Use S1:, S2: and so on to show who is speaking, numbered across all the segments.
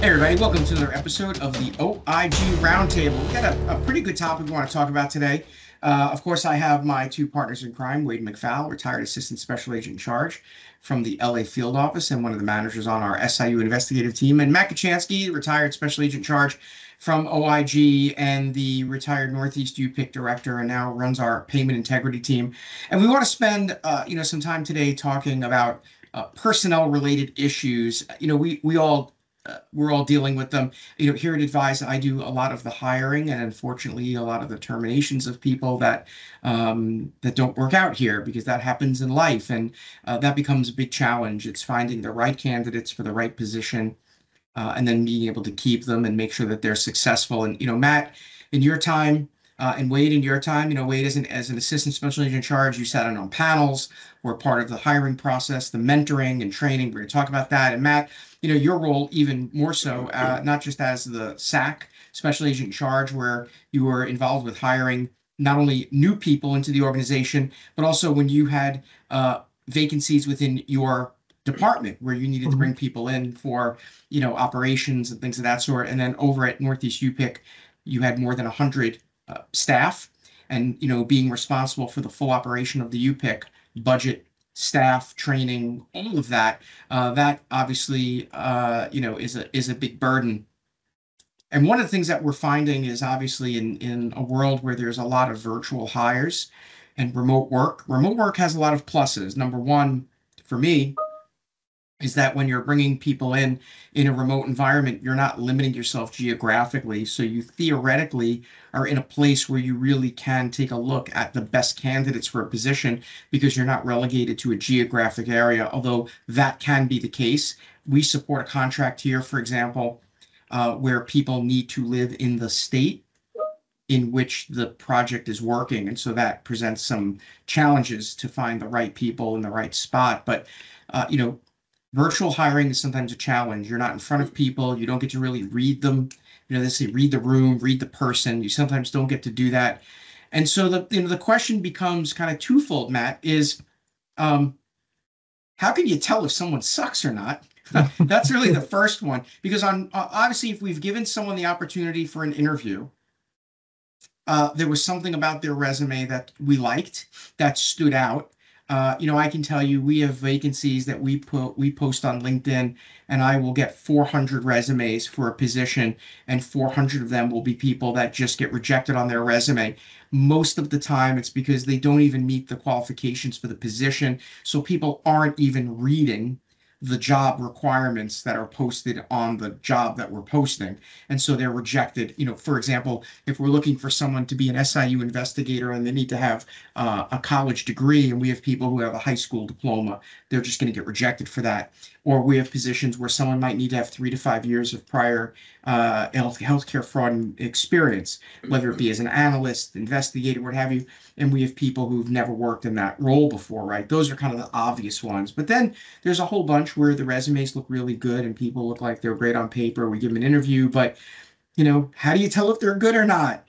S1: Hey everybody, welcome to another episode of the OIG Roundtable. We got a pretty good topic we want to talk about today. Of course, I have my two partners in crime, Wade McFowle, retired Assistant Special Agent in Charge from the LA Field Office and one of the managers on our SIU investigative team, and Matt Kachansky, retired Special Agent in Charge from OIG and the retired Northeast UPIC Director, and now runs our payment integrity team. And we want to spend some time today talking about personnel related issues. We're all dealing with them. Here at Advise, I do a lot of the hiring and unfortunately a lot of the terminations of people that don't work out here, because that happens in life, and that becomes a big challenge. It's finding the right candidates for the right position, and then being able to keep them and make sure that they're successful. And Matt, in your time, and Wade, in your time, Wade, as an assistant special agent in charge, you sat in on panels, were part of the hiring process, the mentoring and training. We're going to talk about that. And Matt, your role even more so, not just as the SAC, special agent in charge, where you were involved with hiring not only new people into the organization, but also when you had vacancies within your department where you needed to bring people in for, operations and things of that sort. And then over at Northeast UPIC, you had more than 100 staff, and being responsible for the full operation of the UPIC budget, staff, training, all of that. That obviously is a big burden. And one of the things that we're finding is, obviously, in a world where there's a lot of virtual hires and remote work has a lot of pluses. Number one, for me, is that when you're bringing people in a remote environment, you're not limiting yourself geographically. So you theoretically are in a place where you really can take a look at the best candidates for a position, because you're not relegated to a geographic area, although that can be the case. We support a contract here, for example, where people need to live in the state in which the project is working. And so that presents some challenges to find the right people in the right spot. But, virtual hiring is sometimes a challenge. You're not in front of people. You don't get to really read them. They say read the room, read the person. You sometimes don't get to do that. And so the question becomes kind of twofold, Matt, is how can you tell if someone sucks or not? That's really the first one, because obviously, if we've given someone the opportunity for an interview, there was something about their resume that we liked, that stood out. I can tell you, we have vacancies that we post on LinkedIn, and I will get 400 resumes for a position, and 400 of them will be people that just get rejected on their resume. Most of the time, it's because they don't even meet the qualifications for the position. So people aren't even reading the job requirements that are posted on the job that we're posting. And so they're rejected. For example, if we're looking for someone to be an SIU investigator and they need to have a college degree, and we have people who have a high school diploma, they're just going to get rejected for that. Or we have positions where someone might need to have 3 to 5 years of prior healthcare fraud experience, whether it be as an analyst, investigator, what have you. And we have people who've never worked in that role before, right? Those are kind of the obvious ones. But then there's a whole bunch where the resumes look really good and people look like they're great on paper. We give them an interview, but how do you tell if they're good or not?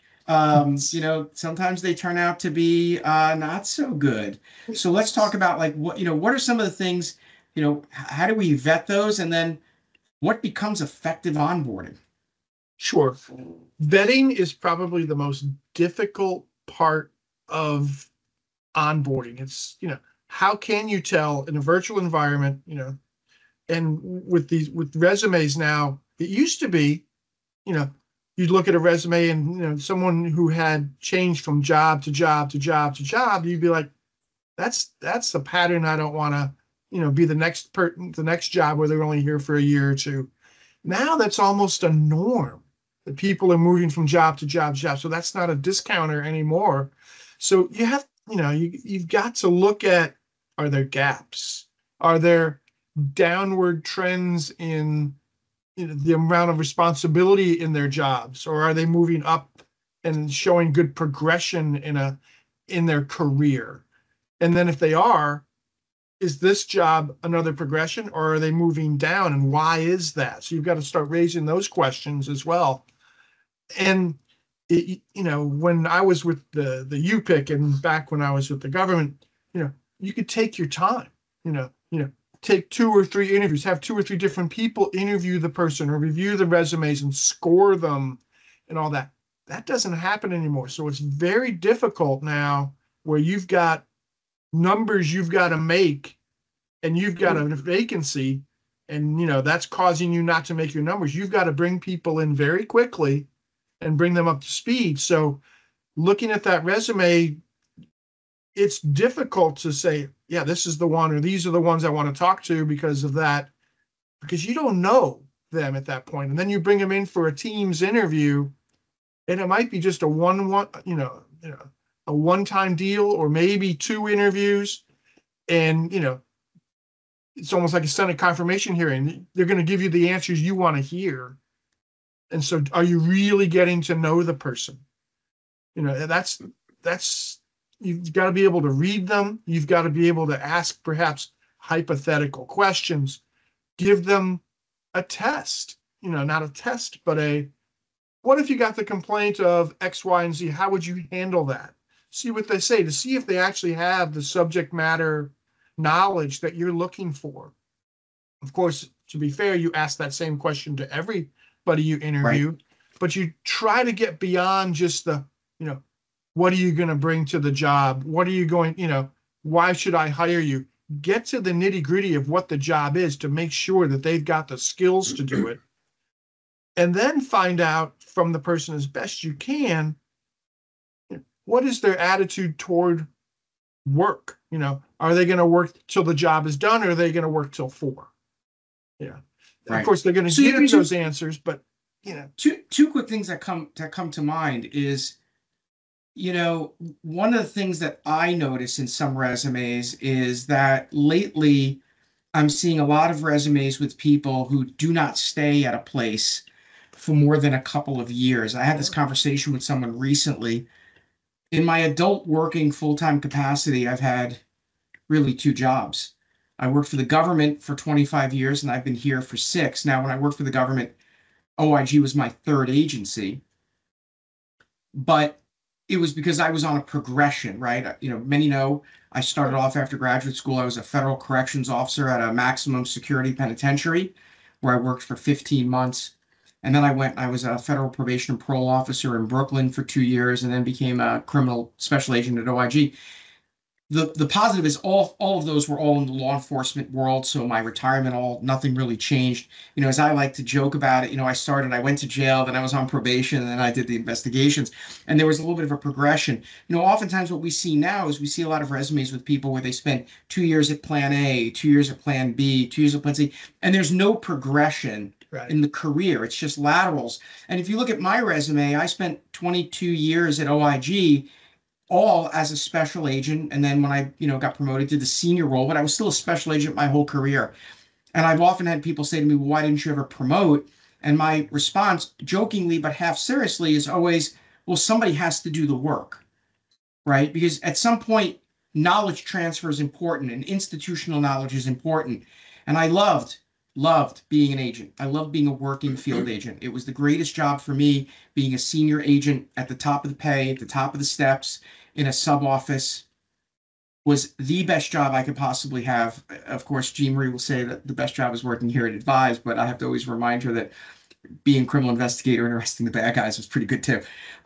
S1: Sometimes they turn out to be not so good. So let's talk about what are some of the things, how do we vet those, and then what becomes effective onboarding?
S2: Sure. Vetting is probably the most difficult part of onboarding. It's, how can you tell in a virtual environment, and with resumes now, it used to be, you'd look at a resume and, someone who had changed from job to job to job to job, you'd be like, that's the pattern. I don't want to, be the next job where they're only here for a year or two. Now that's almost a norm, that people are moving from job to job to job. So that's not a discounter anymore. So you have, you've got to look at, are there gaps? Are there downward trends in the amount of responsibility in their jobs, or are they moving up and showing good progression in their career? And then if they are, is this job another progression, or are they moving down, and why is that? So you've got to start raising those questions as well. And when I was with the UPIC and back when I was with the government, you could take your time, take 2 or 3 interviews, have 2 or 3 different people interview the person or review the resumes and score them and all that. That doesn't happen anymore. So it's very difficult now where you've got numbers you've got to make and you've got a vacancy and that's causing you not to make your numbers. You've got to bring people in very quickly and bring them up to speed. So looking at that resume, it's difficult to say, yeah, this is the one, or these are the ones I want to talk to because of that, because you don't know them at that point. And then you bring them in for a Teams interview, and it might be just a a one-time deal, or maybe 2 interviews. And, it's almost like a Senate confirmation hearing. They're going to give you the answers you want to hear. And so are you really getting to know the person? That's you've got to be able to read them. You've got to be able to ask perhaps hypothetical questions, give them a test, not a test, but what if you got the complaint of X, Y, and Z? How would you handle that? See what they say to see if they actually have the subject matter knowledge that you're looking for. Of course, to be fair, you ask that same question to everybody you interview, right, but you try to get beyond just the, what are you going to bring to the job? What are you going, why should I hire you? Get to the nitty gritty of what the job is to make sure that they've got the skills to do it. And then find out from the person as best you can, what is their attitude toward work? Are they going to work till the job is done, or are they going to work till 4? Yeah. Right. Of course, they're going to give you those answers, but
S1: two quick things that come to mind is, one of the things that I notice in some resumes is that lately I'm seeing a lot of resumes with people who do not stay at a place for more than a couple of years. I had this conversation with someone recently. In my adult working full-time capacity, I've had really 2 jobs. I worked for the government for 25 years, and I've been here for 6. Now, when I worked for the government, OIG was my 3rd agency. But it was because I was on a progression, right? Many know I started off after graduate school. I was a federal corrections officer at a maximum security penitentiary where I worked for 15 months. And then I was a federal probation and parole officer in Brooklyn for 2 years, and then became a criminal special agent at OIG. The positive is all of those were all in the law enforcement world. So my retirement, nothing really changed. As I like to joke about it, I went to jail, then I was on probation, and then I did the investigations. And there was a little bit of a progression. Oftentimes what we see now is we see a lot of resumes with people where they spend 2 years at plan A, 2 years at plan B, 2 years at plan C, and there's no progression. Right. In the career. It's just laterals. And if you look at my resume, I spent 22 years at OIG, all as a special agent. And then when I, got promoted to the senior role, but I was still a special agent my whole career. And I've often had people say to me, well, why didn't you ever promote? And my response, jokingly but half seriously, is always, well, somebody has to do the work, right? Because at some point, knowledge transfer is important and institutional knowledge is important. And I loved being an agent. I loved being a working field agent. It was the greatest job for me, being a senior agent at the top of the pay, at the top of the steps, in a sub office, was the best job I could possibly have. Of course, Jean Marie will say that the best job is working here at Advise, but I have to always remind her that being a criminal investigator and arresting the bad guys was pretty good too.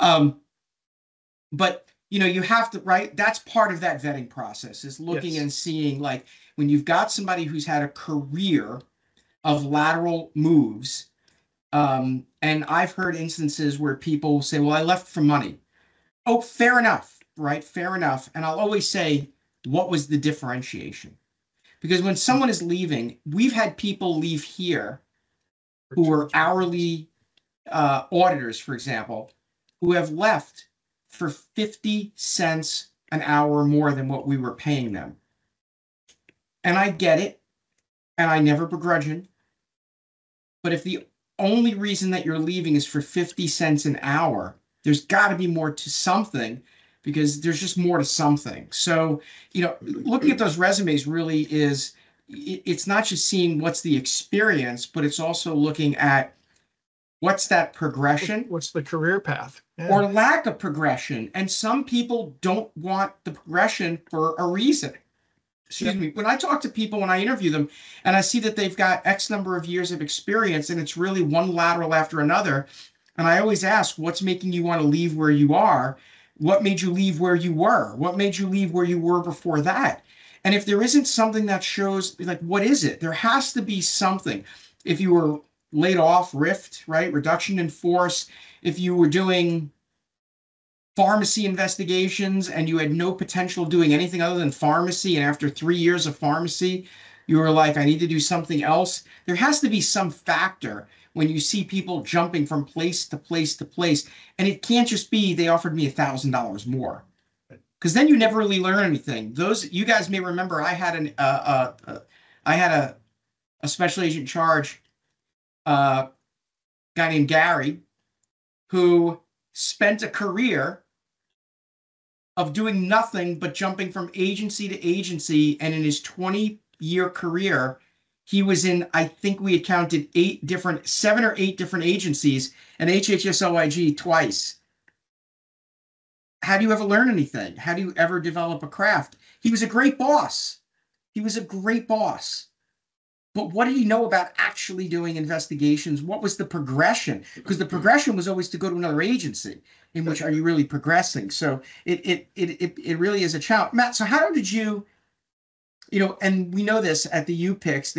S1: But you have to, right? That's part of that vetting process, is looking and seeing, like, when you've got somebody who's had a career of lateral moves. And I've heard instances where people say, well, I left for money. Oh, fair enough, right? Fair enough. And I'll always say, what was the differentiation? Because when someone is leaving, we've had people leave here who were hourly auditors, for example, who have left for 50 cents an hour more than what we were paying them. And I get it. And I never begrudge it. But if the only reason that you're leaving is for 50 cents an hour, there's got to be more to something, because there's just more to something. So, looking at those resumes really is, it's not just seeing what's the experience, but it's also looking at what's that progression.
S2: What's the career path?
S1: Yeah. Or lack of progression. And some people don't want the progression for a reason. excuse me, when I talk to people, when I interview them, and I see that they've got X number of years of experience, and it's really one lateral after another, and I always ask, what's making you want to leave where you are? What made you leave where you were? What made you leave where you were before that? And if there isn't something that shows, like, what is it? There has to be something. If you were laid off, rift, right? Reduction in force. If you were doing pharmacy investigations and you had no potential doing anything other than pharmacy, and after 3 years of pharmacy you were like, I need to do something else. There has to be some factor when you see people jumping from place to place to place, and it can't just be they offered me $1,000 more, because then you never really learn anything. Those, you guys may remember, I had a special agent in charge, guy named Gary, who spent a career of doing nothing but jumping from agency to agency. And in his 20-year career, he was in, I think we had counted 7 or 8 different agencies, and HHS-OIG twice. How do you ever learn anything? How do you ever develop a craft? He was a great boss. He was a great boss. But what did he know about actually doing investigations? What was the progression? Because the progression was always to go to another agency. In which, are you really progressing? So it really is a challenge. Matt, so how did you, and we know this at the UPICs,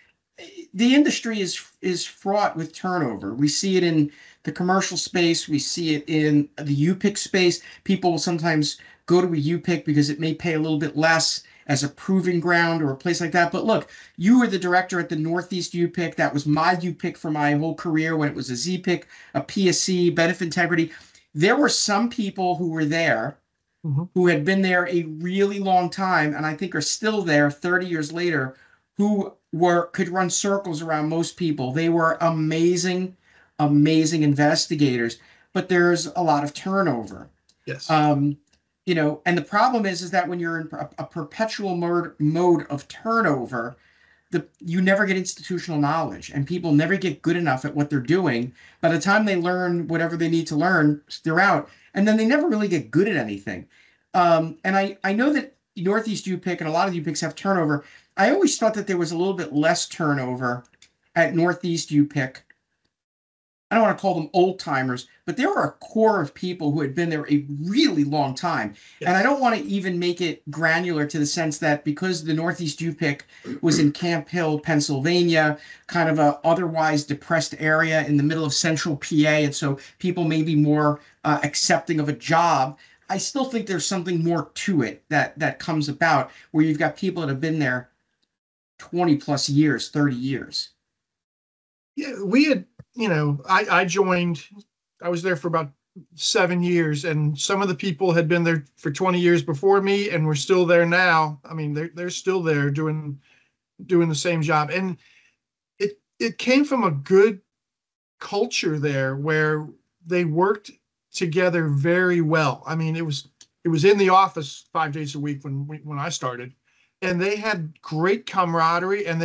S1: the industry is fraught with turnover. We see it in the commercial space. We see it in the UPIC space. People will sometimes go to a UPIC because it may pay a little bit less as a proving ground or a place like that. But look, you were the director at the Northeast UPIC. That was my UPIC for my whole career, when it was a ZPIC, a PSC, benefit integrity. There were some people who were there who had been there a really long time, and I think are still there 30 years later, who could run circles around most people. They were amazing, amazing investigators, but there's a lot of turnover.
S2: Yes.
S1: And the problem is that when you're in a perpetual mode of turnover, you never get institutional knowledge, and people never get good enough at what they're doing. By the time they learn whatever they need to learn, they're out, and then they never really get good at anything. And I know that Northeast UPIC and a lot of UPICs have turnover. I always thought that there was a little bit less turnover at Northeast UPIC. I don't want to call them old timers, but there were a core of people who had been there a really long time. Yes. And I don't want to even make it granular to the sense that because the Northeast UPIC was in Camp Hill, Pennsylvania, kind of a otherwise depressed area in the middle of central PA, and so people may be more accepting of a job. I still think there's something more to it that comes about, where you've got people that have been there 20 plus years, 30 years.
S2: Yeah, we had, I joined, I was there for about 7 years, and some of the people had been there for 20 years before me and were still there now. I mean, they're still there doing the same job. And it came from a good culture there where they worked together very well. I mean, it was in the office 5 days a week when I started, and they had great camaraderie, and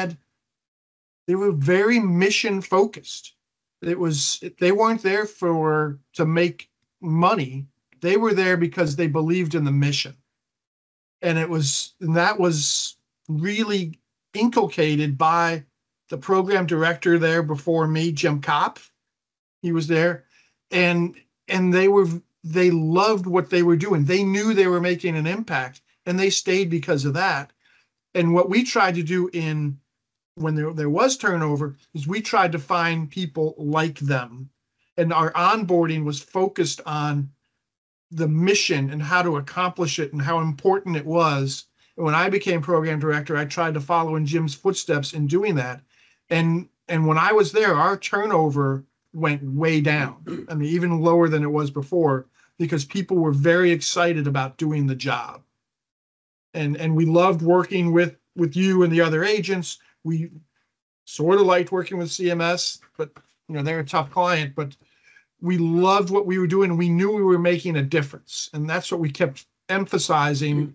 S2: they were very mission focused. They weren't there to make money. They were there because they believed in the mission. And that was really inculcated by the program director there before me, Jim Kopp. He was there, and they loved what they were doing. They knew they were making an impact, and they stayed because of that. And what we tried to do when there was turnover is we tried to find people like them, and our onboarding was focused on the mission and how to accomplish it and how important it was. And when I became program director, I tried to follow in Jim's footsteps in doing that. And when I was there, our turnover went way down. I mean, even lower than it was before, because people were very excited about doing the job. And we loved working with you and the other agents. We sort of liked working with CMS, but they're a tough client, but we loved what we were doing, and we knew we were making a difference. And that's what we kept emphasizing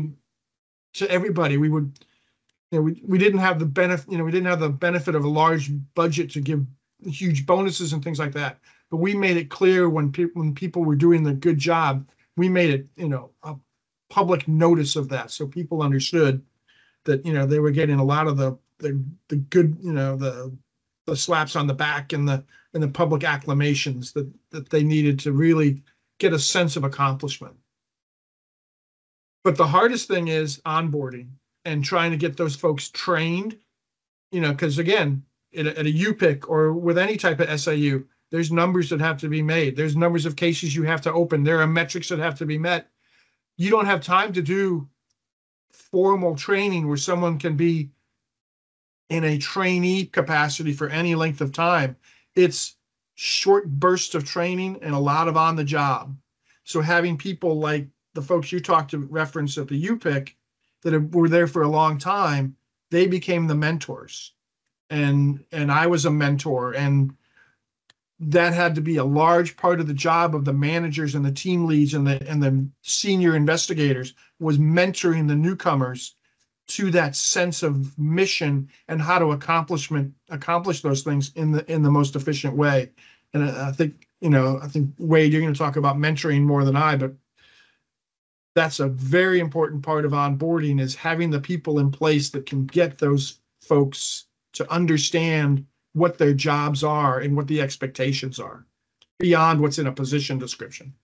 S2: to everybody. We would, we didn't have the benefit, we didn't have the benefit of a large budget to give huge bonuses and things like that. But we made it clear when people were doing the good job, we made it, a public notice of that, so people understood that, you know, they were getting a lot of the good, you know, the slaps on the back and the public acclamations that they needed to really get a sense of accomplishment. But the hardest thing is onboarding and trying to get those folks trained, you know, because again, at a UPIC or with any type of SIU, there's numbers that have to be made. There's numbers of cases you have to open. There are metrics that have to be met. You don't have time to do formal training where someone can be in a trainee capacity for any length of time. It's short bursts of training and a lot of on the job. So having people like the folks you talked to reference at the UPIC that were there for a long time, they became the mentors. And I was a mentor, and that had to be a large part of the job of the managers and the team leads and the senior investigators, was mentoring the newcomers to that sense of mission and how to accomplish those things in the most efficient way. And I think, you know, Wade, you're going to talk about mentoring more than I, but that's a very important part of onboarding, is having the people in place that can get those folks to understand what their jobs are and what the expectations are beyond what's in a position description.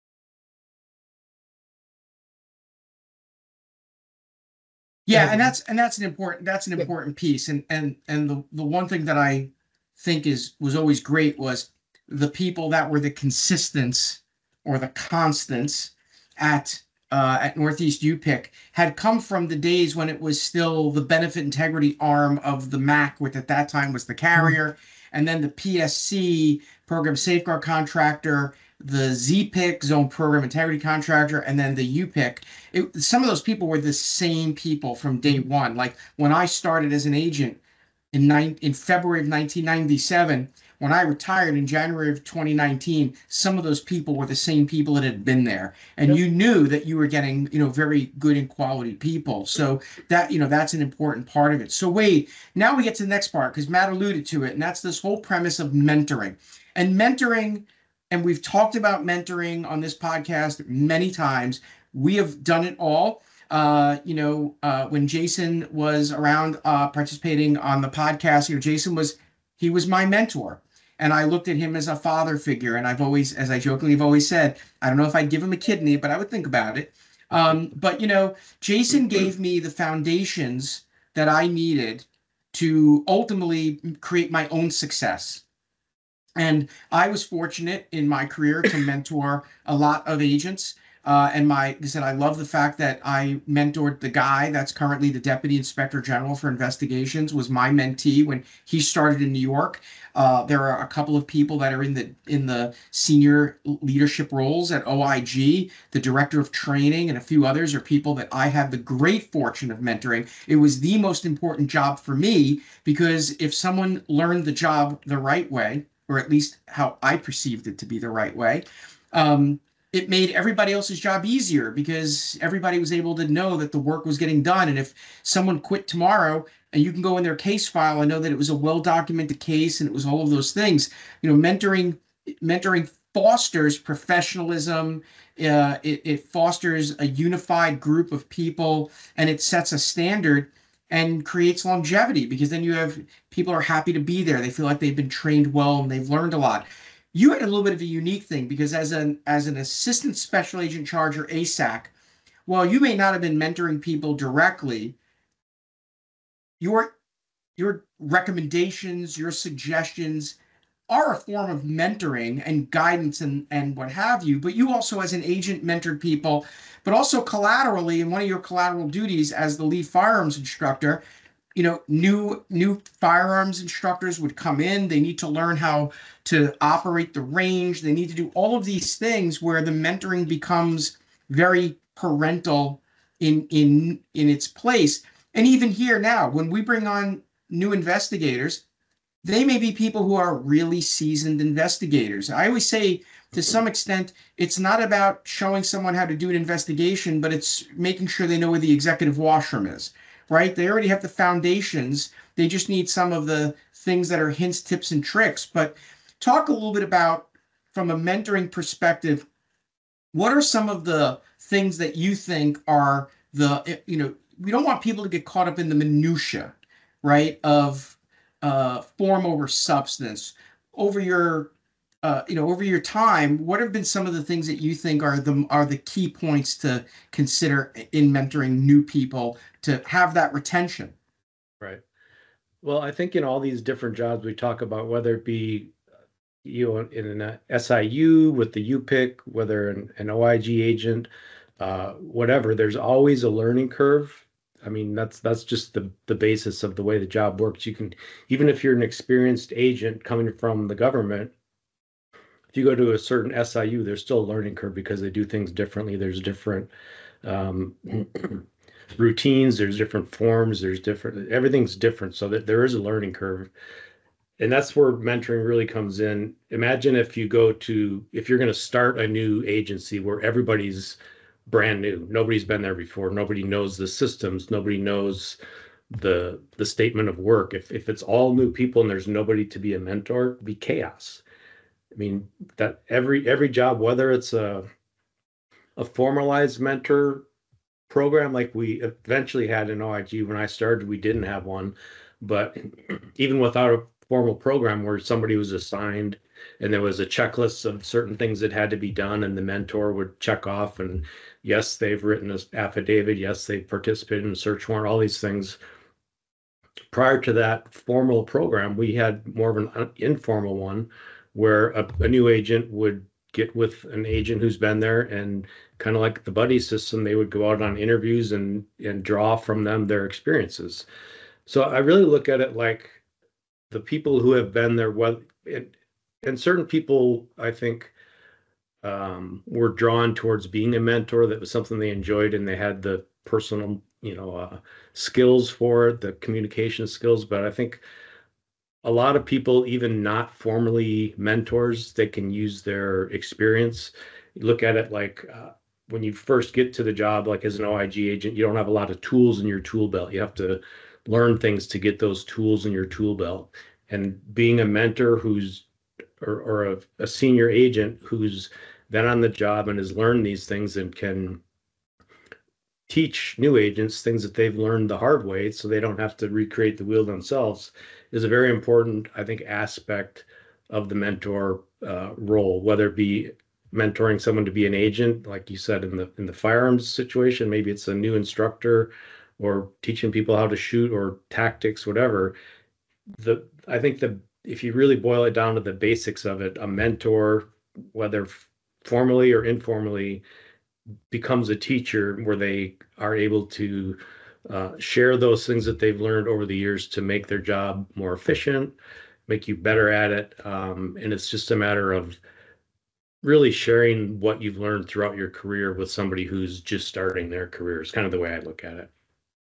S1: Yeah, and that's an important piece. And the one thing that I think was always great was the people that were the consistents or the constants at Northeast UPIC had come from the days when it was still the benefit integrity arm of the MAC, which at that time was the carrier, and then the PSC, program safeguard contractor, the ZPIC, zone program integrity contractor, and then the UPIC. Some of those people were the same people from day one. Like when I started as an agent in February of 1997, when I retired in January of 2019, some of those people were the same people that had been there, and you knew that you were getting, you know, very good and quality people. So that, you know, that's an important part of it. So Wade, now we get to the next part, because Matt alluded to it, and that's this whole premise of mentoring. And we've talked about mentoring on this podcast many times. We have done it all. When Jason was around participating on the podcast, you know, Jason was my mentor. And I looked at him as a father figure. And I've always, as I jokingly have always said, I don't know if I'd give him a kidney, but I would think about it. But, you know, Jason gave me the foundations that I needed to ultimately create my own success. And I was fortunate in my career to mentor a lot of agents. Like I said, I love the fact that I mentored the guy that's currently the Deputy Inspector General for Investigations, was my mentee when he started in New York. There are a couple of people that are in the senior leadership roles at OIG. The Director of Training and a few others are people that I had the great fortune of mentoring. It was the most important job for me, because if someone learned the job the right way, or at least how I perceived it to be the right way, it made everybody else's job easier, because everybody was able to know that the work was getting done. And if someone quit tomorrow, and you can go in their case file and know that it was a well-documented case and it was all of those things, you know, mentoring fosters professionalism. It fosters a unified group of people, and it sets a standard and creates longevity, because then you have people are happy to be there. They feel like they've been trained well and they've learned a lot. You had a little bit of a unique thing, because as an assistant special agent charge, or ASAC, while you may not have been mentoring people directly, your recommendations, your suggestions are a form of mentoring and guidance and what have you. But you also, as an agent, mentored people, but also collaterally, in one of your collateral duties as the lead firearms instructor, you know, new firearms instructors would come in. They need to learn how to operate the range. They need to do all of these things, where the mentoring becomes very parental in its place. And even here now, when we bring on new investigators, they may be people who are really seasoned investigators. I always say, to some extent, it's not about showing someone how to do an investigation, but it's making sure they know where the executive washroom is, right? They already have the foundations. They just need some of the things that are hints, tips, and tricks. But talk a little bit about, from a mentoring perspective, what are some of the things that you think are we don't want people to get caught up in the minutia, right? Of form over substance. Over your over your time, what have been some of the things that you think are the key points to consider in mentoring new people to have that retention?
S3: Right. Well, I think in all these different jobs we talk about, whether it be in an SIU with the UPIC, whether an OIG agent, whatever, there's always a learning curve. I mean, that's just the basis of the way the job works. You can, even if you're an experienced agent coming from the government, if you go to a certain SIU, there's still a learning curve because they do things differently. There's different um, routines, there's different forms, everything's different. So that there is a learning curve. And that's where mentoring really comes in. Imagine if you're going to start a new agency where everybody's brand new, nobody's been there before, nobody knows the systems, nobody knows the statement of work. If it's all new people and there's nobody to be a mentor, it'd be chaos. I mean, that every job, whether it's a formalized mentor program like we eventually had in OIG. When I started, we didn't have one, but even without a formal program where somebody was assigned and there was a checklist of certain things that had to be done, and the mentor would check off, and yes, they've written an affidavit, yes, they participated in a search warrant, all these things. Prior to that formal program, we had more of an informal one where a new agent would get with an agent who's been there, and kind of like the buddy system, they would go out on interviews and draw from them their experiences. So I really look at it like the people who have been there, and certain people, I think, were drawn towards being a mentor. That was something they enjoyed, and they had the personal, skills for it, the communication skills. But I think a lot of people, even not formally mentors, they can use their experience. You look at it like when you first get to the job, like as an OIG agent, you don't have a lot of tools in your tool belt. You have to learn things to get those tools in your tool belt. And being a mentor or a senior agent who's been on the job and has learned these things and can teach new agents things that they've learned the hard way so they don't have to recreate the wheel themselves is a very important, I think, aspect of the mentor role, whether it be mentoring someone to be an agent, like you said, in the firearms situation, maybe it's a new instructor, or teaching people how to shoot, or tactics, whatever. I think if you really boil it down to the basics of it, a mentor, whether formally or informally, becomes a teacher where they are able to share those things that they've learned over the years to make their job more efficient, make you better at it. And it's just a matter of really sharing what you've learned throughout your career with somebody who's just starting their career. Is kind of the way I look at it.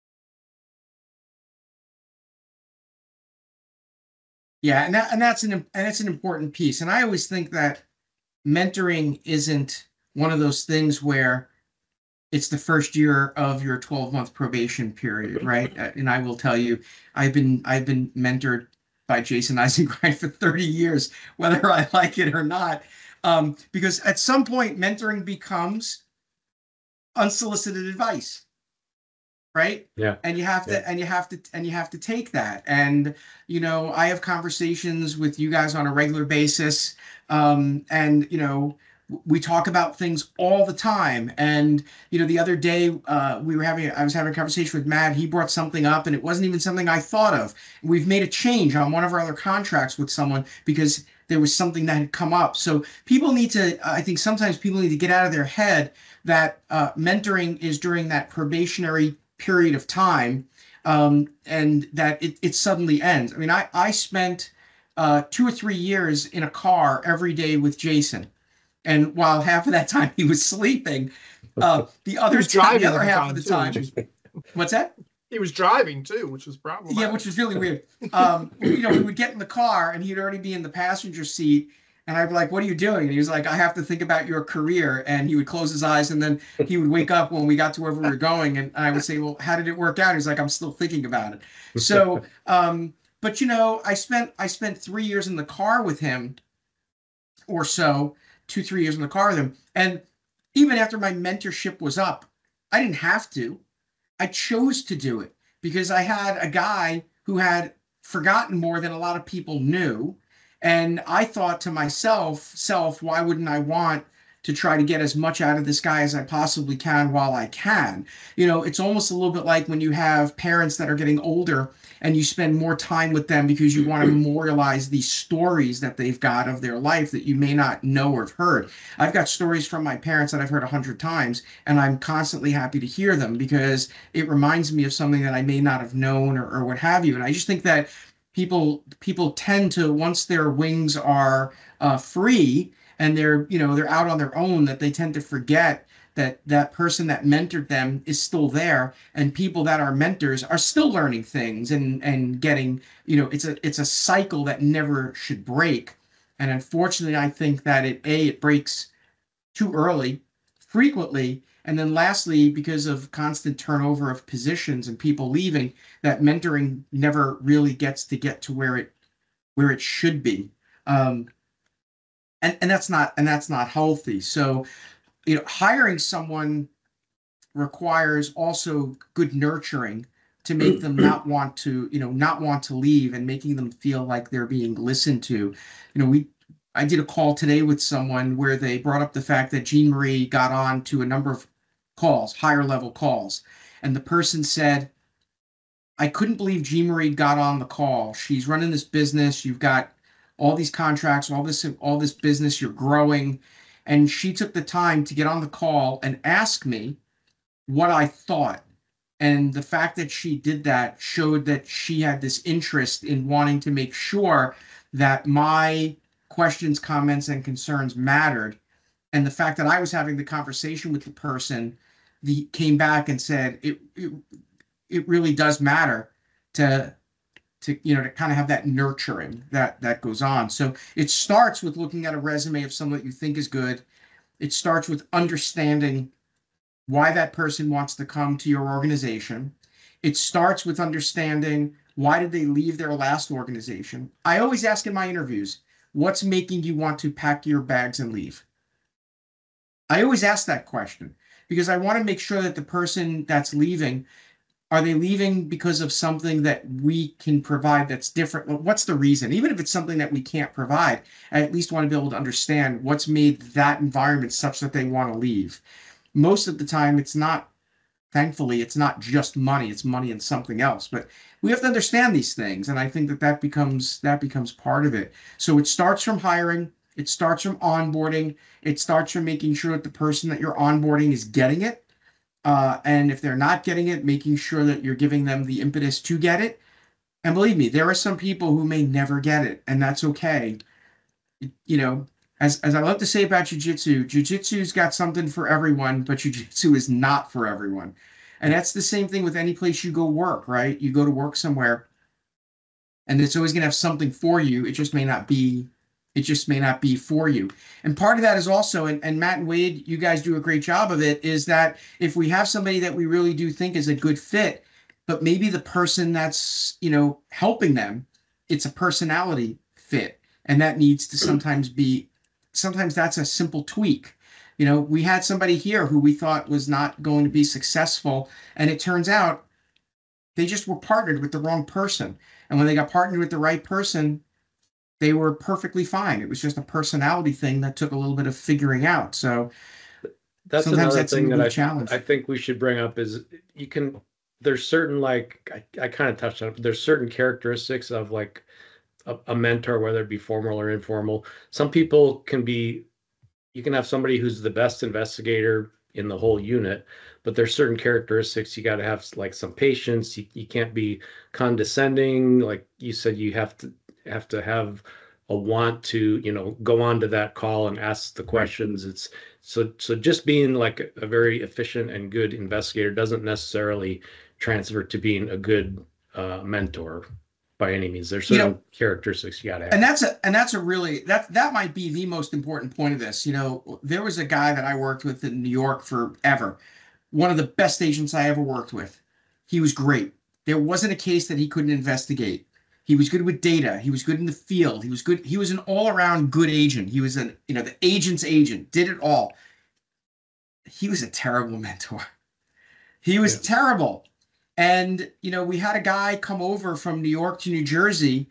S1: Yeah, and it's an important piece. And I always think that mentoring isn't one of those things where it's the first year of your 12-month probation period, right? And I will tell you, I've been mentored by Jason Eisengrind for 30 years, whether I like it or not. Because at some point, mentoring becomes unsolicited advice, right?
S3: Yeah.
S1: And you have to take that. And I have conversations with you guys on a regular basis, and we talk about things all the time. And the other day I was having a conversation with Matt. He brought something up, and it wasn't even something I thought of. We've made a change on one of our other contracts with someone because there was something that had come up. So I think sometimes people need to get out of their head that mentoring is during that probationary period of time, and that it suddenly ends. I mean, I spent 2 or 3 years in a car every day with Jason. And while half of that time he was sleeping, the other half of the time, what's that?
S2: He was driving too, which was problematic.
S1: Yeah, which was really weird. We would get in the car and he'd already be in the passenger seat. And I'd be like, what are you doing? And he was like, I have to think about your career. And he would close his eyes, and then he would wake up when we got to wherever we were going. And I would say, well, how did it work out? He's like, I'm still thinking about it. So, but I spent 3 years in the car with him or so, 2, 3 years in the car with him. And even after my mentorship was up, I didn't have to. I chose to do it because I had a guy who had forgotten more than a lot of people knew. And I thought to myself, why wouldn't I want to try to get as much out of this guy as I possibly can while I can? You know, it's almost a little bit like when you have parents that are getting older and you spend more time with them because you want to memorialize these stories that they've got of their life that you may not know or have heard. I've got stories from my parents that I've heard 100 times, and I'm constantly happy to hear them because it reminds me of something that I may not have known or what have you. And I just think that people tend to, once their wings are free and they're out on their own, that they tend to forget that that person that mentored them is still there, and people that are mentors are still learning things and getting, it's a cycle that never should break. And unfortunately, I think that it breaks too early, frequently, and then lastly, because of constant turnover of positions and people leaving, that mentoring never really gets to where it should be. Um, and that's not healthy. So, hiring someone requires also good nurturing to make them not want to leave, and making them feel like they're being listened to. I did a call today with someone where they brought up the fact that Jean Marie got on to a number of calls, higher level calls, and the person said, I couldn't believe Jean Marie got on the call. She's running this business. You've got all these contracts, all this business, you're growing. And she took the time to get on the call and ask me what I thought. And the fact that she did that showed that she had this interest in wanting to make sure that my questions, comments, and concerns mattered. And the fact that I was having the conversation with the person, came back and said it really does matter to to kind of have that nurturing that goes on. So it starts with looking at a resume of someone that you think is good. It starts with understanding why that person wants to come to your organization. It starts with understanding, why did they leave their last organization? I always ask in my interviews, what's making you want to pack your bags and leave? I always ask that question because I want to make sure that the person that's leaving, are they leaving because of something that we can provide that's different? Well, what's the reason? Even if it's something that we can't provide, I at least want to be able to understand what's made that environment such that they want to leave. Most of the time, thankfully, it's not just money, it's money and something else. But we have to understand these things. And I think that becomes part of it. So it starts from hiring. It starts from onboarding. It starts from making sure that the person that you're onboarding is getting it. And if they're not getting it, making sure that you're giving them the impetus to get it. And believe me, there are some people who may never get it, and that's okay. As I love to say about jujitsu, jujitsu's got something for everyone, but jujitsu is not for everyone. And that's the same thing with any place you go work, right? You go to work somewhere, and it's always going to have something for you. It just may not be for you. And part of that is also, and Matt and Wade, you guys do a great job of it, is that if we have somebody that we really do think is a good fit, but maybe the person that's, helping them, it's a personality fit. And that needs to sometimes that's a simple tweak. We had somebody here who we thought was not going to be successful. And it turns out they just were partnered with the wrong person. And when they got partnered with the right person, they were perfectly fine. It was just a personality thing that took a little bit of figuring out. So
S3: that's
S1: sometimes
S3: another thing that
S1: challenge.
S3: I think we should bring up is there's certain, like, I kind of touched on it, but there's certain characteristics of like a mentor, whether it be formal or informal. Some people you can have somebody who's the best investigator in the whole unit, but there's certain characteristics you got to have, like some patience. You can't be condescending. Like you said, you have to have a want to, go on to that call and ask the questions. It's so just being like a very efficient and good investigator doesn't necessarily transfer to being a good mentor by any means. There's certain characteristics you got to have.
S1: And that might be the most important point of this. There was a guy that I worked with in New York forever. One of the best agents I ever worked with. He was great. There wasn't a case that he couldn't investigate. He was good with data. He was good in the field. He was good. He was an all-around good agent. He was the agent's agent, did it all. he was a terrible mentor. He was terrible. And, we had a guy come over from New York to New Jersey,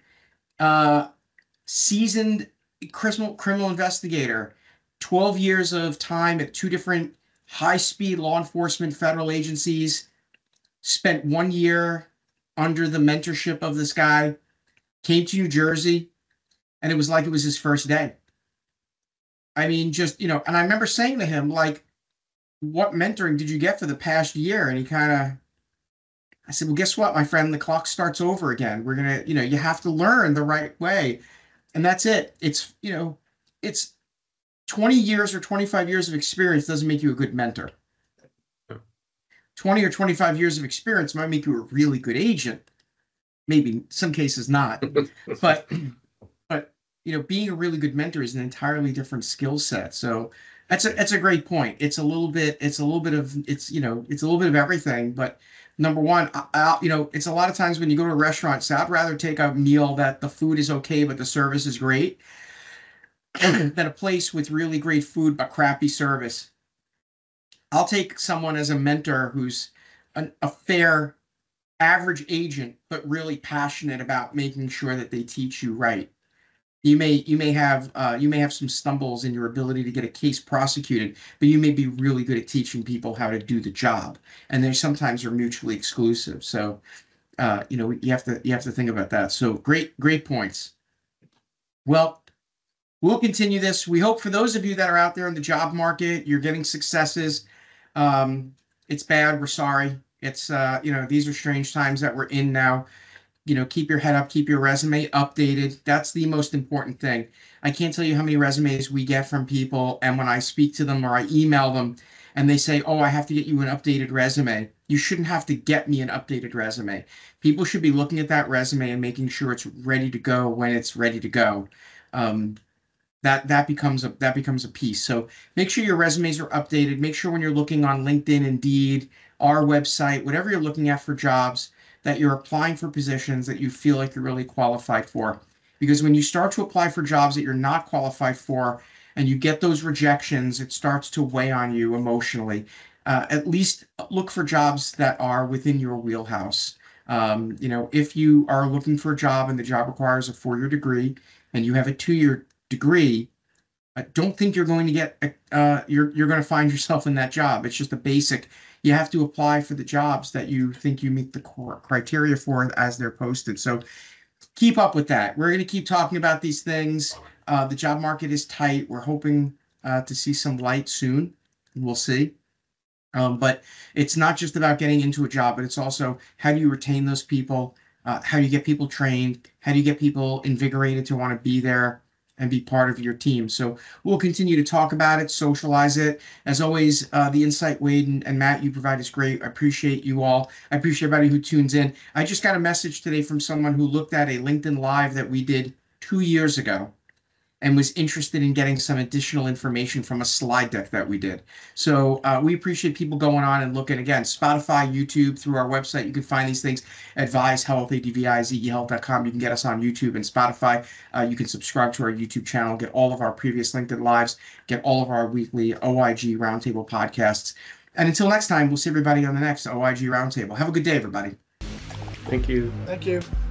S1: seasoned criminal investigator, 12 years of time at two different high-speed law enforcement federal agencies, spent 1 year under the mentorship of this guy, came to New Jersey, and it was like it was his first day. I mean, just, and I remember saying to him, like, what mentoring did you get for the past year? And I said, well, guess what, my friend, the clock starts over again. We're going to, you have to learn the right way. And that's it. It's, it's 20 years or 25 years of experience doesn't make you a good mentor. 20 or 25 years of experience might make you a really good agent. Maybe in some cases not, but being a really good mentor is an entirely different skill set. So that's a great point. It's a little bit of everything. But number one, it's a lot of times when you go to a restaurant, so I'd rather take a meal that the food is okay, but the service is great than a place with really great food, but crappy service. I'll take someone as a mentor who's a fair average agent, but really passionate about making sure that they teach you right. You may have some stumbles in your ability to get a case prosecuted, but you may be really good at teaching people how to do the job, and they sometimes are mutually exclusive. So, you have to think about that. So great points. Well, we'll continue this. We hope for those of you that are out there in the job market, you're getting successes. It's bad. We're sorry. It's these are strange times that we're in now. Keep your head up, keep your resume updated. That's the most important thing. I can't tell you how many resumes we get from people, and when I speak to them or I email them and they say, oh, I have to get you an updated resume. You shouldn't have to get me an updated resume. People should be looking at that resume and making sure it's ready to go when it's ready to go. That becomes a piece. So make sure your resumes are updated. Make sure when you're looking on LinkedIn, Indeed, our website, whatever you're looking at for jobs, that you're applying for positions that you feel like you're really qualified for. Because when you start to apply for jobs that you're not qualified for and you get those rejections, it starts to weigh on you emotionally. At least look for jobs that are within your wheelhouse. If you are looking for a job and the job requires a 4-year degree and you have a 2-year degree, I don't think you're going to get you're going to find yourself in that job. It's just a basic. You have to apply for the jobs that you think you meet the core criteria for as they're posted. So keep up with that. We're going to keep talking about these things. The job market is tight. We're hoping to see some light soon. We'll see. But it's not just about getting into a job, but it's also how do you retain those people? How do you get people trained? How do you get people invigorated to want to be there and be part of your team? So we'll continue to talk about it, socialize it. As always, the insight Wade and Matt you provide is great. I appreciate you all. I appreciate everybody who tunes in. I just got a message today from someone who looked at a LinkedIn Live that we did 2 years ago and was interested in getting some additional information from a slide deck that we did. So we appreciate people going on and looking. Again, Spotify, YouTube, through our website, you can find these things. Advise Health, advizehealth.com. You can get us on YouTube and Spotify. You can subscribe to our YouTube channel, get all of our previous LinkedIn Lives, get all of our weekly OIG Roundtable podcasts. And until next time, we'll see everybody on the next OIG Roundtable. Have a good day, everybody.
S3: Thank you.
S2: Thank you.